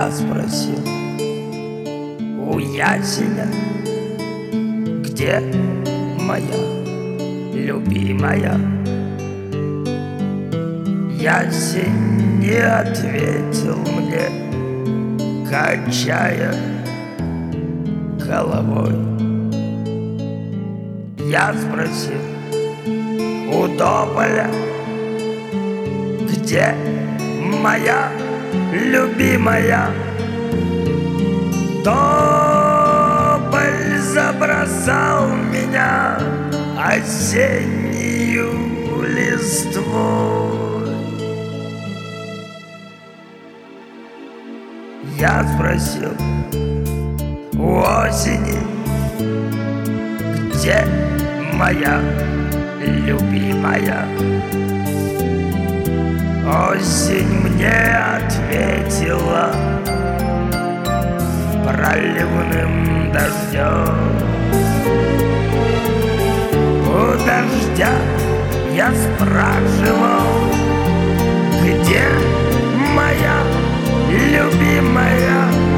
Я спросил у ясеня, где моя любимая. Ясень не ответил мне, качая головой. Я спросил у тополя, где моя любимая. Тополь забросал меня осеннюю листвой. Я спросил у осени, где моя любимая. Осень мне ответила проливным дождем. У дождя я спрашивал, где моя любимая.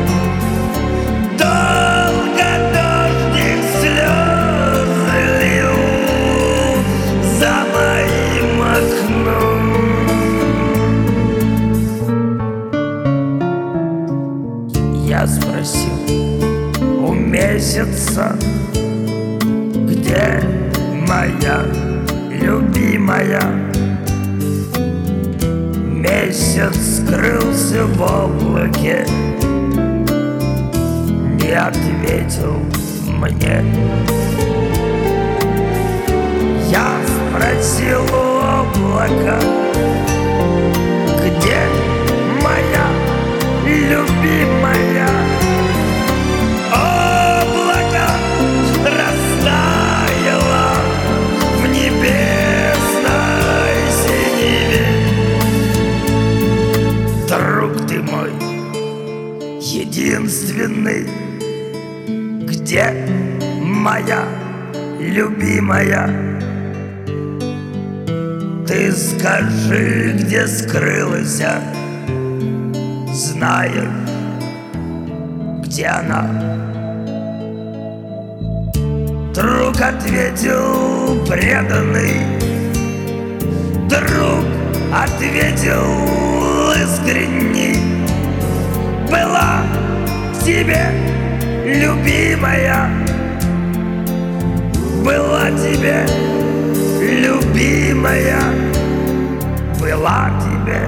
Долго дождик слезы лил за моим окном. Я спросил у месяца, где моя любимая. Месяц скрылся в облаке, не ответил мне. Я спросил у облака, где моя любимая. Облако растаяло в небесной синеве. Друг ты мой единственный, где моя любимая? Ты скажи, где скрылась, знаю, где она. Друг ответил преданный, друг ответил искренний. Была тебе любимая, была тебе любимая, была тебе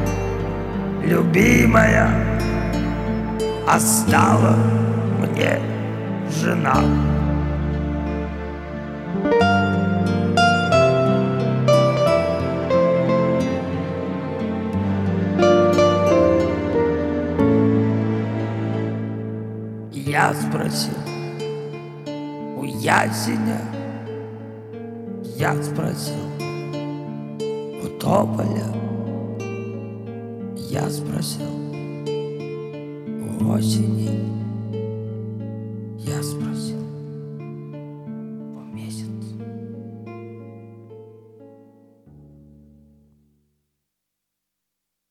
любимая, а стала мне жена. Я спросил у ясеня, я спросил у тополя, я спросил у осени.